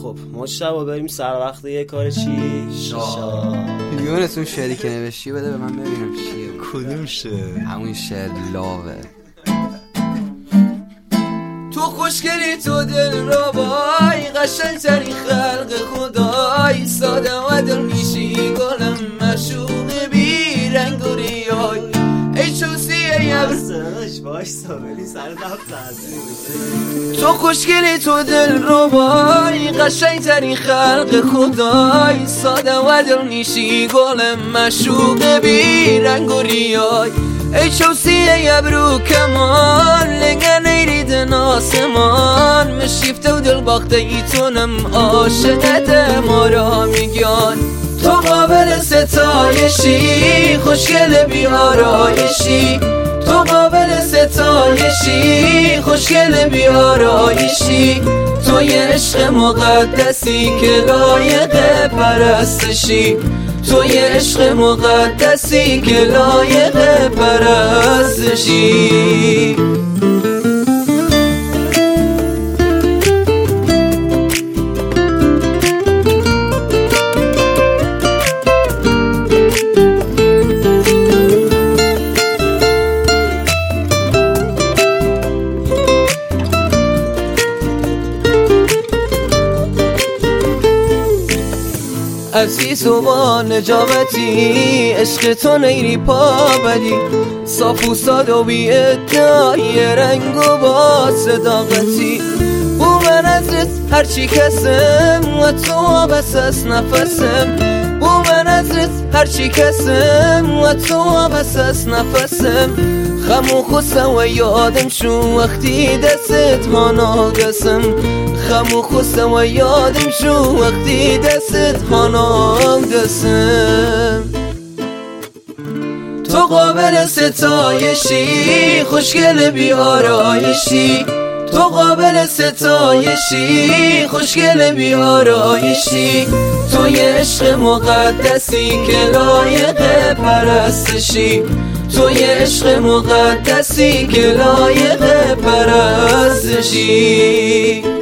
خب مجتبی بریم سر وقت یه کار چی؟ یونس اون شعری که نوشتی بده به من ببینم چیه. کدوم شعر؟ همون شعر لاوه. تو خوشگلی تو دل را بای، قشنگترین خلق خدای، ساده و دل میشی گلم مشوق بی رنگ و ریای. ای چوسیه تو خوشگلی تو دل رو بای، قشنگترین خلق خدای، ساده و دل میشی گلم مشوق بی رنگ و ریای. ای چوسیه ابرو کمان، لگن ایرید آسمان، مشیفته و دل باخته ای تونم عاشقت ما را میگن. تو قابل ستایشی، خوشگل بی آرایشی، تو قابل ستایشی، خوشگل بی آرایشی، تو یه عشق مقدسی که لایق پرستشی، تو یه عشق مقدسی که لایق پرستشی. عزیز و با نجابتی، عشق تو نیری پا بدی، صاف و ساده و بی ادعای رنگ و با صداقتی. بو من ازت هرچی کسم و تو بس از نفسم، بو من ازت هرچی کسم و تو بس از نفسم. خم و خسته و یادم شو وقتی دستت ما ناگسم، خم و خسته و یادم شو وقتی دستت ما ناگسم. تو قابل ستایشی، خوشگل بی آرایشی، تو قابل ستایشی، خوشگل بی آرایشی، تو یه عشق مقدسی که لایق پرستشی، تو یه عشق مقدسی که لایق پرستشی.